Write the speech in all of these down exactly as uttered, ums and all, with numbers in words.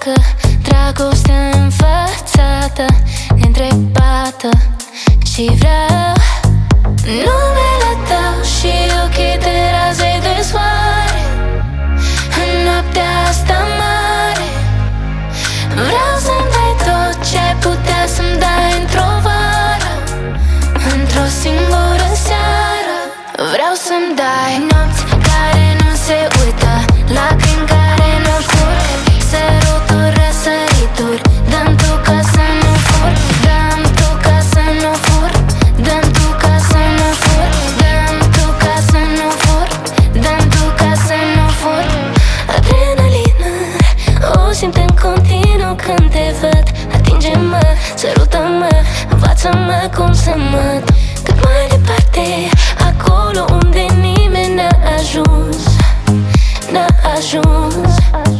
facă dragostea învățată, neîntrebată. Și vreau numele tău și ochii de raze de soare în noaptea asta mare. Vreau să-mi dai tot ce-ai putea să-mi dai într-o vară, într-o singură seară. Vreau să-mi dai nopți care nu se uită, lacrimi care nu curg, săruturi, răsărituri. Dă-mi tu ca să nu fur, dă-mi tu ca să nu fur, dă-mi tu ca să nu fur, dă-mi tu ca să nu fur, dă-mi tu ca să nu fur. Adrenalină o simt în continuu când te văd. Atinge-mă, sărută-mă, învață-mă cum să măt cât mai departe, acolo unde nimeni n-a ajuns, n-a ajuns.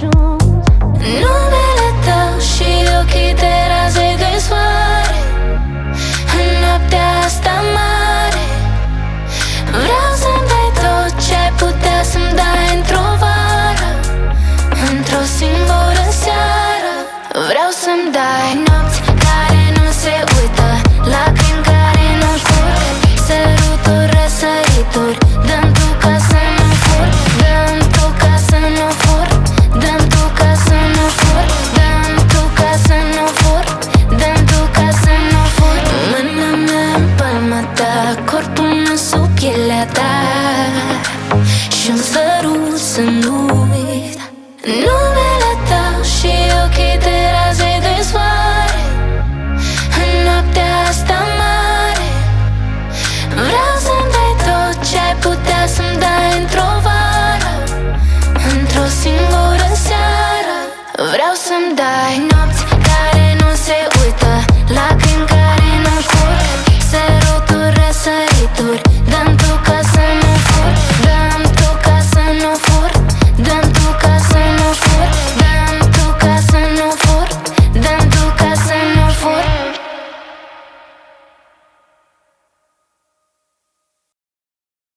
Numele tău și ochii de raze de soare în noaptea asta mare. Vreau să-mi dai tot ce-ai putea să-mi dai într-o vară, într-o singură seară. Vreau să-mi dai nopți care nu se uită, lacrimi care nu curg, săruturi, răsărituri. Dă-mi tu ca să nu fur, dă-mi tu ca să nu fur, dă-mi tu ca să nu fur, dă-mi tu ca să nu fur, dă-mi tu ca să nu fur. Mâna mea în palma ta, corpul meu sub pielea ta și-un sărut să nu uit numele tău și ochii de raze de soare în noaptea asta mare. Vreau să-mi dai tot ce-ai putea să-mi dai într-o vară, într-o singură seară. Vreau să-mi dai